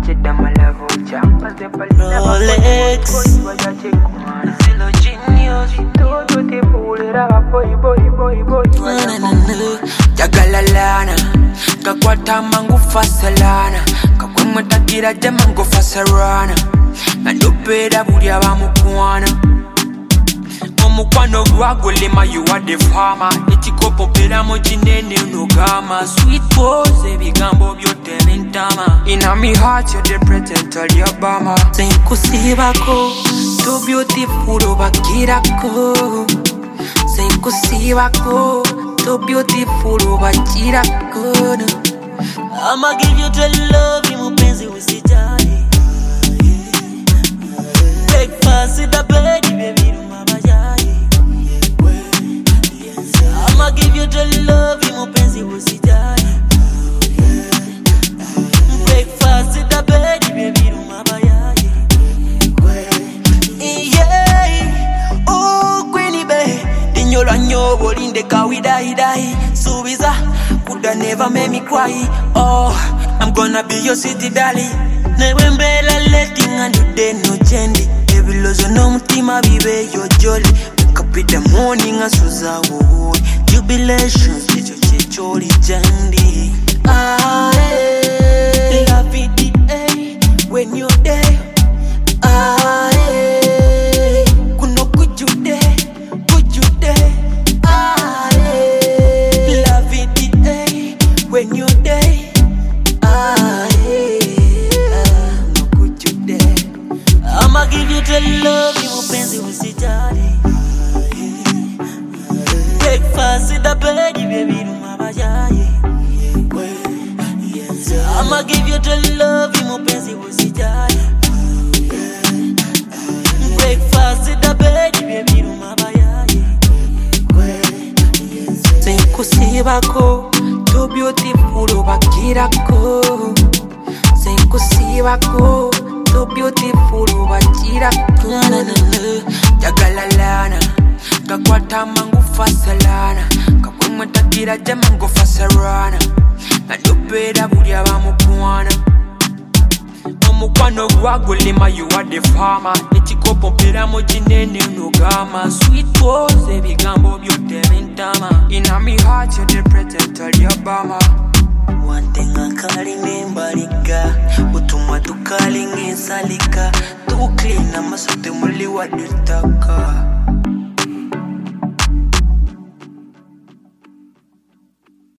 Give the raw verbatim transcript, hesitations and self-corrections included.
Rolex Jagalalana kakwata mangu fasalana kakwemwe tagira jamangu fasarana nandopera buli abamukwana omukwano gwagulema you are the farmer ekikopo mperamu kinene nogama sweet pose ebigambo byote bintama in my heart you're the pretend Obama senkusibako too beautiful obakirako senkusibako too beautiful obakirako I'ma give you the love mupenzi usijali breakfast in the bed baby I'ma give you the love mupenzi usijali breakfast in the bed baby rumabaya yeah oh queenie bae dinyola nyobo linde kawida idai subiza could never make me cry oh I'm gonna be your city darling never mbela letting and today no jendi ebilozo no mutima bibe yo jolly wake up in the morning asuza wo jubilations chicho chicho jendi ah hey, love it hey, when you're there ah hey, kuno kujude kujude ah hey, love it hey, when you're there ah hey, no kujude I'ma give you the love mupenzi usijali breakfast in the bed baby rumabaya I'ma give you the love mupenzi usijali breakfast in the bed baby rumabaya senkusibako too beautiful obakirako senkusibako too beautiful obakirako jagalalana kakwata mangu fasalana kakwemwe tagira jamangu fasarana nandopera buli abamukwana omukwano gwagulema you are the farmer ekikopo mperamu kinene nogama sweet pose ebigambo byote bintama in my heart you're the pretend Obama wantenga kalinga embalika utumwa tukalinga ensalika tuklina masote muli wa deltaka